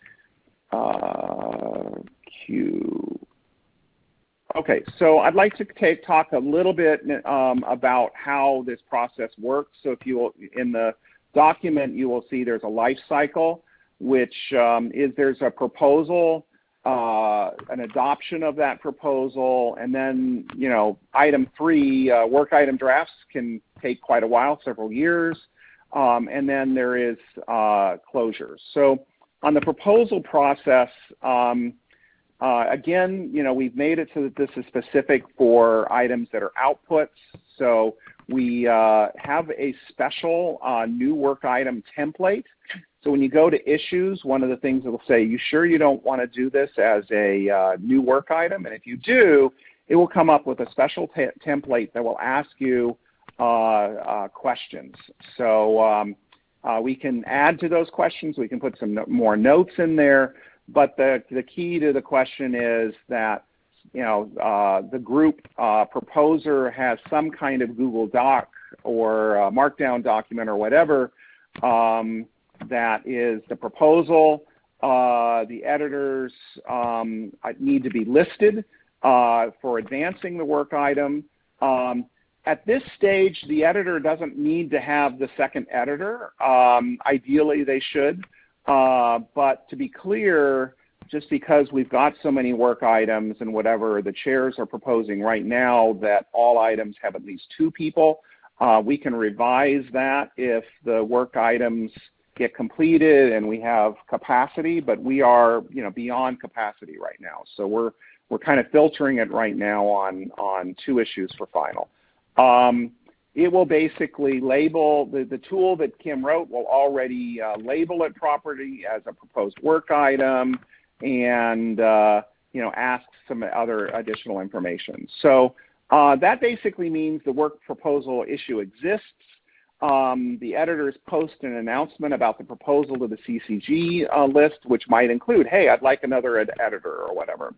uh, Q. Okay, so I'd like to take, talk a little bit um, about how this process works. So if you will, in the document, you will see there's a life cycle, which um, is there's a proposal, uh, an adoption of that proposal, and then, you know, item three, uh, work item drafts can take quite a while, several years, um, and then there is uh, closure. So on the proposal process, um, Uh, again, you know, we've made it so that this is specific for items that are outputs. So we uh, have a special uh, new work item template. So when you go to issues, one of the things it will say, you sure you don't want to do this as a uh, new work item? And if you do, it will come up with a special template that will ask you uh, uh, questions. So um, uh, we can add to those questions. We can put some no- more notes in there. But the, the key to the question is that, you know, uh, the group uh, proposer has some kind of Google Doc or a Markdown document or whatever um, that is the proposal. Uh, the editors um, need to be listed uh, for advancing the work item. Um, at this stage, the editor doesn't need to have the second editor. Um, ideally, they should. Uh, but to be clear, just because we've got so many work items and whatever, the chairs are proposing right now that all items have at least two people. Uh, we can revise that if the work items get completed and we have capacity, but we are, you know, beyond capacity right now. So we're we're kind of filtering it right now on on two issues for final. Um, it will basically label the the tool that Kim wrote will already uh, label it properly as a proposed work item, and uh, you know, ask some other additional information. So uh, that basically means the work proposal issue exists. Um, the editors post an announcement about the proposal to the C C G uh, list, which might include, hey, I'd like another ed editor or whatever.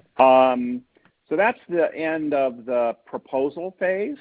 Um, so that's the end of the proposal phase.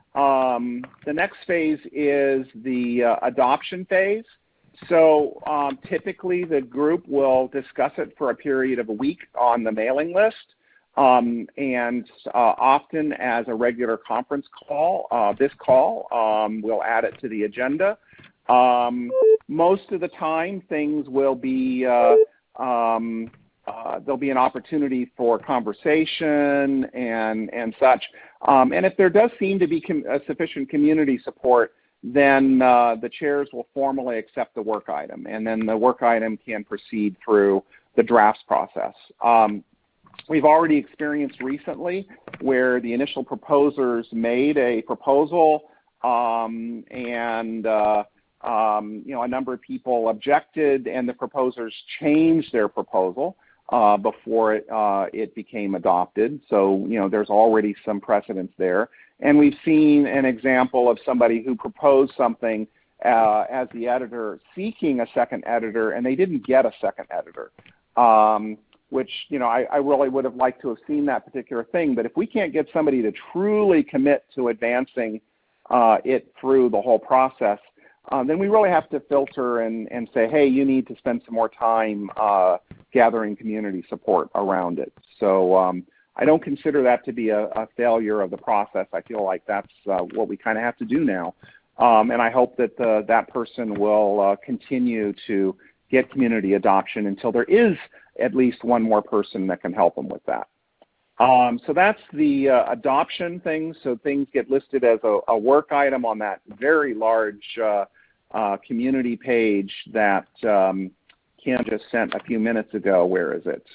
Um, the next phase is the uh, adoption phase. So um, typically the group will discuss it for a period of a week on the mailing list. Um, and uh, often as a regular conference call, uh, this call, um, we'll add it to the agenda. Um, most of the time, things will be, uh, um, uh, there'll be an opportunity for conversation and, and such. Um, and if there does seem to be com uh, sufficient community support, then uh, the chairs will formally accept the work item, and then the work item can proceed through the drafts process. Um, We've already experienced recently where the initial proposers made a proposal um, and uh, um, you know, a number of people objected, and the proposers changed their proposal uh, before it, uh, it became adopted. So you know, there's already some precedence there. And we've seen an example of somebody who proposed something uh, as the editor seeking a second editor, and they didn't get a second editor. Um, which, you know, I, I really would have liked to have seen that particular thing. But if we can't get somebody to truly commit to advancing uh, it through the whole process, uh, then we really have to filter and, and say, hey, you need to spend some more time uh, gathering community support around it. So um, I don't consider that to be a, a failure of the process. I feel like that's uh, what we kind of have to do now. Um, and I hope that the, that person will uh, continue to get community adoption until there is at least one more person that can help them with that. Um, so that's the uh, adoption thing. So things get listed as a, a work item on that very large uh, uh, community page that um, Kim just sent a few minutes ago. Where is it?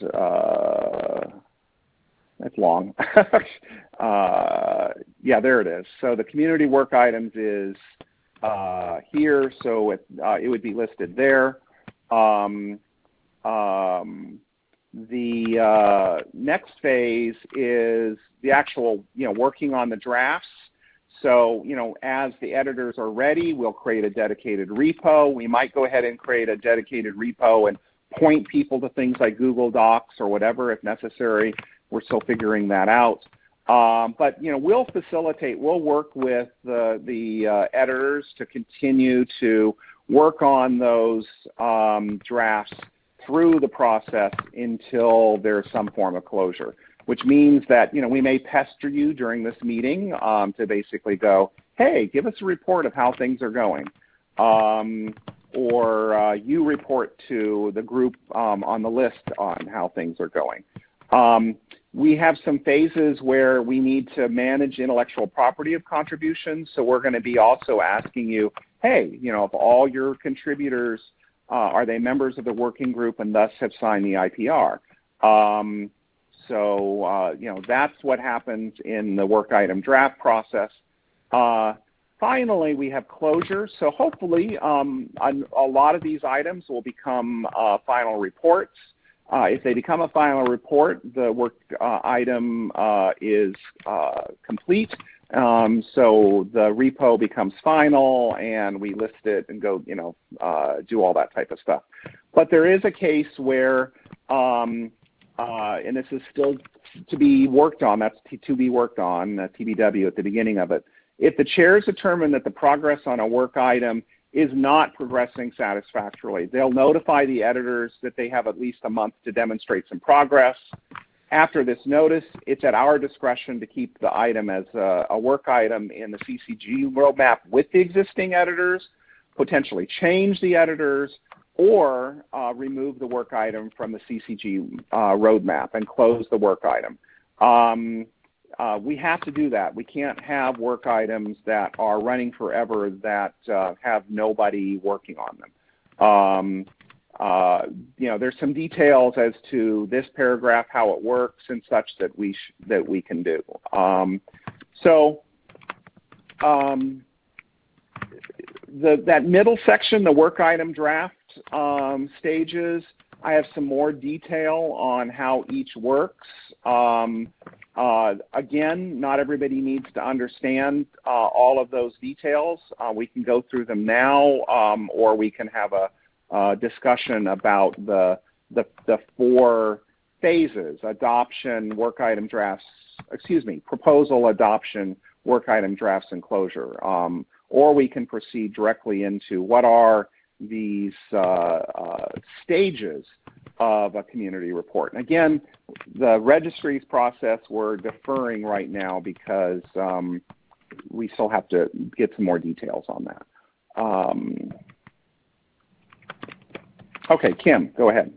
Uh, it's long. uh, yeah, there it is. So the community work items is uh, here. So it, uh, it would be listed there. Um, Um, the uh, next phase is the actual, you know, working on the drafts. So, you know, as the editors are ready, we'll create a dedicated repo. We might go ahead and create a dedicated repo and point people to things like Google Docs or whatever if necessary. We're still figuring that out. Um, but, you know, we'll facilitate, we'll work with the, the uh, editors to continue to work on those um, drafts through the process until there's some form of closure, which means that, you know, we may pester you during this meeting um, to basically go, hey, give us a report of how things are going. Um, or uh, you report to the group um, on the list on how things are going. Um, we have some phases where we need to manage intellectual property of contributions, so we're going to be also asking you, hey, you know, if all your contributors Uh, are they members of the working group and thus have signed the I P R? Um, so, uh, you know, that's what happens in the work item draft process. Uh, finally, we have closure. So hopefully um, a, a lot of these items will become uh, final reports. Uh, if they become a final report, the work uh, item uh, is uh, complete. Um, so the repo becomes final, and we list it and go, you know, uh, do all that type of stuff. But there is a case where, um, uh, and this is still to be worked on, that's to be worked on, uh, T B W at the beginning of it. If the chairs determine that the progress on a work item is not progressing satisfactorily, they'll notify the editors that they have at least a month to demonstrate some progress. after this notice, it's at our discretion to keep the item as a, a work item in the C C G roadmap with the existing editors, potentially change the editors, or uh, remove the work item from the C C G uh, roadmap and close the work item. Um, uh, we have to do that. We can't have work items that are running forever that uh, have nobody working on them. Um, uh, you know, there's some details as to this paragraph, how it works, and such that we sh that we can do. Um, so. Um, The, that middle section, the work item draft um, stages, I have some more detail on how each works. Um, uh, again, not everybody needs to understand uh, all of those details. Uh, we can go through them now, um, or we can have a, a discussion about the, the, the four phases: adoption, work item drafts, excuse me, proposal, adoption, work item drafts, and closure. Um, Or we can proceed directly into what are these uh, uh, stages of a community report. And again, the registries process we're deferring right now because um, we still have to get some more details on that. Um, okay, Kim, go ahead.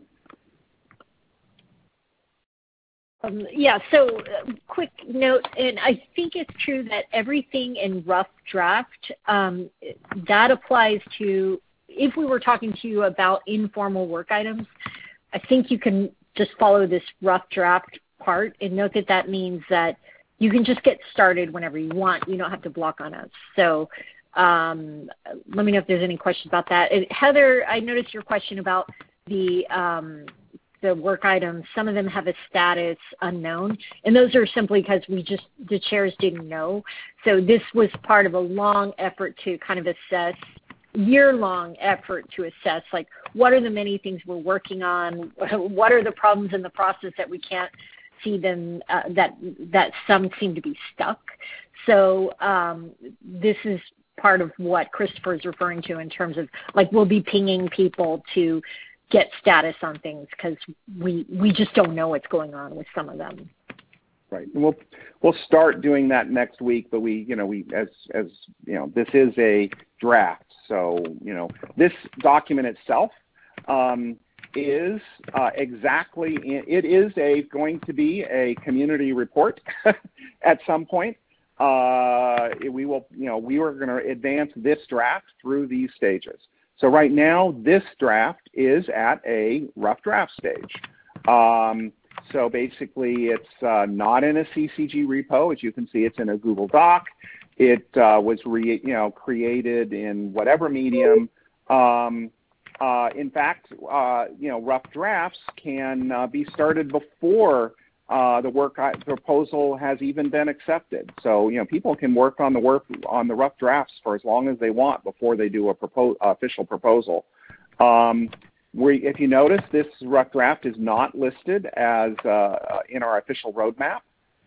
Um, yeah, so uh, quick note, and I think it's true that everything in rough draft, um, that applies to, if we were talking to you about informal work items, I think you can just follow this rough draft part and note that that means that you can just get started whenever you want. You don't have to block on us. So um, let me know if there's any questions about that. And Heather, I noticed your question about the um, the work items. Some of them have a status unknown, and those are simply because we just, the chairs didn't know. So this was part of a long effort to kind of assess, year-long effort to assess, like, what are the many things we're working on? What are the problems in the process that we can't see them, uh, that, that some seem to be stuck? So um, this is part of what Christopher is referring to in terms of, like, we'll be pinging people to get status on things because we we just don't know what's going on with some of them. Right, and we'll we'll start doing that next week. But we, you know, we as as you know, this is a draft, so you know, this document itself um, is uh, exactly it is a going to be a community report at some point. Uh, we will, you know, we are going to advance this draft through these stages. So right now, this draft is at a rough draft stage. Um, so basically, it's uh, not in a C C G repo. As you can see, it's in a Google Doc. It uh, was re, you know, created in whatever medium. Um, uh, in fact, uh, you know, rough drafts can uh, be started before uh, the work proposal has even been accepted. So, you know, people can work on the work on the rough drafts for as long as they want before they do a propo official proposal. Um, we, if you notice, this rough draft is not listed as uh, in our official roadmap.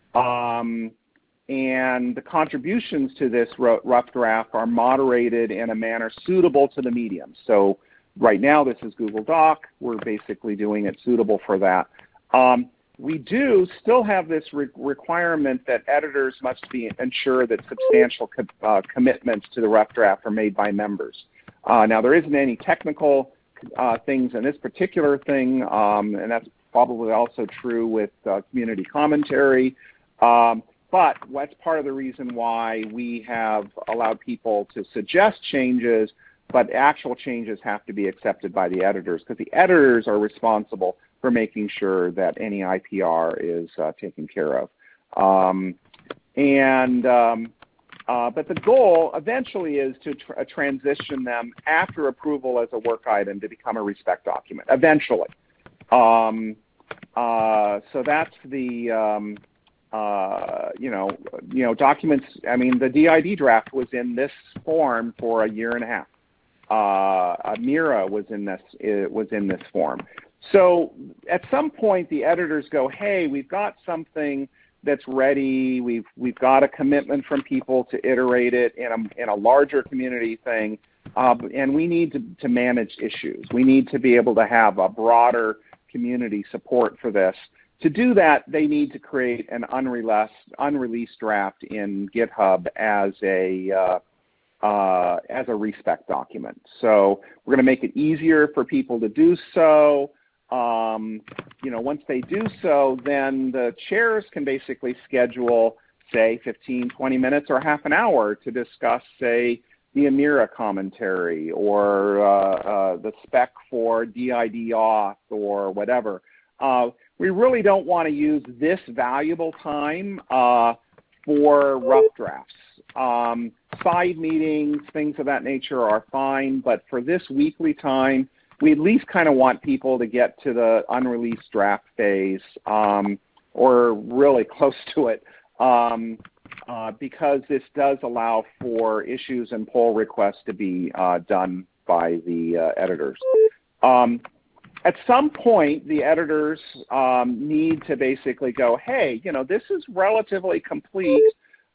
Um, and the contributions to this rough draft are moderated in a manner suitable to the medium. So right now, this is Google Doc. We're basically doing it suitable for that. Um, We do still have this re requirement that editors must be ensure that substantial co uh, commitments to the rough draft are made by members. Uh, now, there isn't any technical uh, things in this particular thing, um, and that's probably also true with uh, community commentary. Um, but that's part of the reason why we have allowed people to suggest changes, but actual changes have to be accepted by the editors, because the editors are responsible for making sure that any I P R is uh, taken care of. Um, and, um, uh, but the goal eventually is to tr uh, transition them after approval as a work item to become a respect document, eventually. Um, uh, so that's the, um, uh, you know, you know, documents, I mean, the D I D draft was in this form for a year and a half. Uh, Mira was in this, it was in this form. So at some point, the editors go, hey, we've got something that's ready. We've, we've got a commitment from people to iterate it in a, in a larger community thing, uh, and we need to, to manage issues. We need to be able to have a broader community support for this To do that, they need to create an unreleased, unreleased draft in GitHub as a uh, uh, as a respec document. So we're going to make it easier for people to do so. Um, you know, once they do so, then the chairs can basically schedule, say, fifteen, twenty minutes or half an hour to discuss, say, the Amira commentary or uh, uh, the spec for D I D auth or whatever. Uh, we really don't want to use this valuable time uh, for rough drafts. Um, side meetings, things of that nature are fine, but for this weekly time, we at least kind of want people to get to the unreleased draft phase um, or really close to it um, uh, because this does allow for issues and pull requests to be uh, done by the uh, editors. Um, At some point, the editors um, need to basically go, hey, you know, this is relatively complete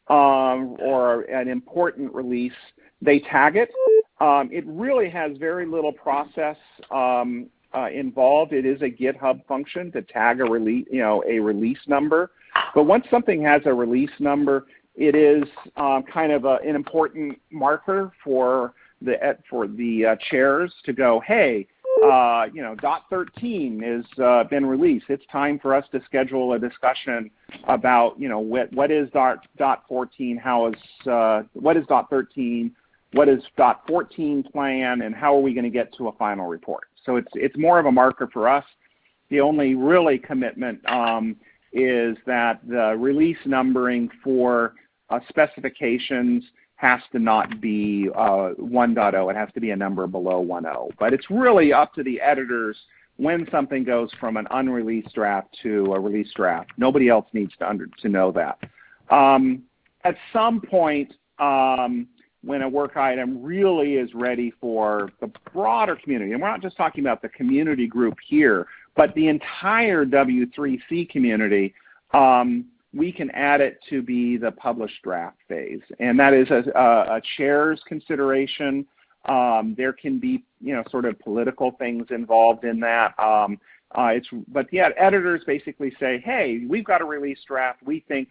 um, or an important release. They tag it. Um, it really has very little process um, uh, involved. It is a GitHub function to tag a release, you know, a release number. But once something has a release number, it is um, kind of a, an important marker for the for the uh, chairs to go, hey. Uh, you know, dot thirteen has uh, been released. It's time for us to schedule a discussion about, you know, what, what is dot, dot fourteen, how is, uh, what is dot thirteen, what is dot fourteen plan, and how are we going to get to a final report. So it's, it's more of a marker for us. The only really commitment um, is that the release numbering for uh, specifications has to not be uh, one point oh. It has to be a number below one point oh. But it's really up to the editors when something goes from an unreleased draft to a released draft. Nobody else needs to, under, to know that. Um, at some point, um, when a work item really is ready for the broader community, and we're not just talking about the community group here, but the entire W three C community, um, we can add it to be the published draft phase. And that is a, a, a chair's consideration. Um, there can be, you know, sort of political things involved in that. Um, uh, it's, but yeah, editors basically say, hey, we've got a release draft. We think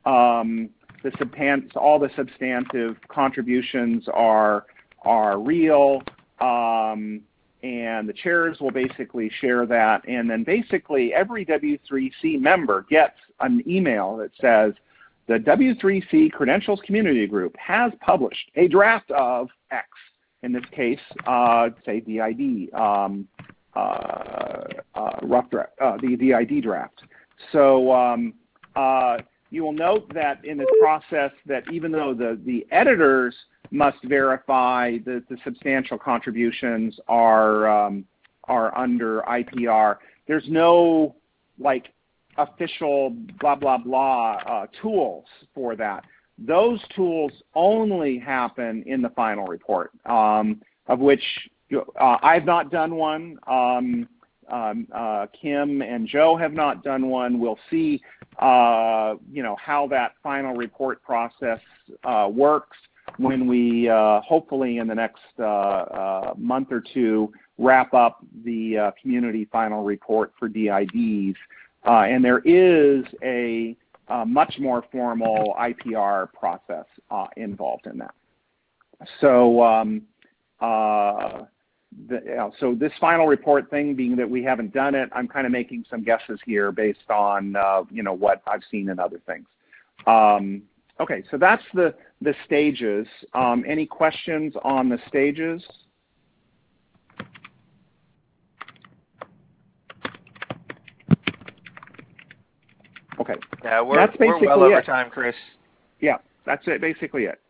um, the substan- all the substantive contributions are, are real. Um, and the chairs will basically share that. And then basically every W three C member gets an email that says, the W three C Credentials Community Group has published a draft of X. In this case, uh, say D I D, um, uh, uh, rough draft, uh, the D I D draft. So um, uh, you will note that in this process that even though the, the editors must verify that the substantial contributions are um, are under I P R, there's no like official blah blah blah uh, tools for that. Those tools only happen in the final report, um, of which uh, I've not done one. Um, um, uh, Kim and Joe have not done one. We'll see, uh, you know, how that final report process uh, works when we uh, hopefully in the next uh, uh, month or two wrap up the uh, community final report for D I Ds. Uh, and there is a uh, much more formal I P R process uh, involved in that. So, um, uh, the, you know, so this final report thing, being that we haven't done it, I'm kind of making some guesses here based on uh, you know, what I've seen in other things. Um, okay, so that's the the stages. Um, any questions on the stages? Okay. Yeah, we're, that's we're basically well over it. time, Chris. Yeah, that's it. Basically it.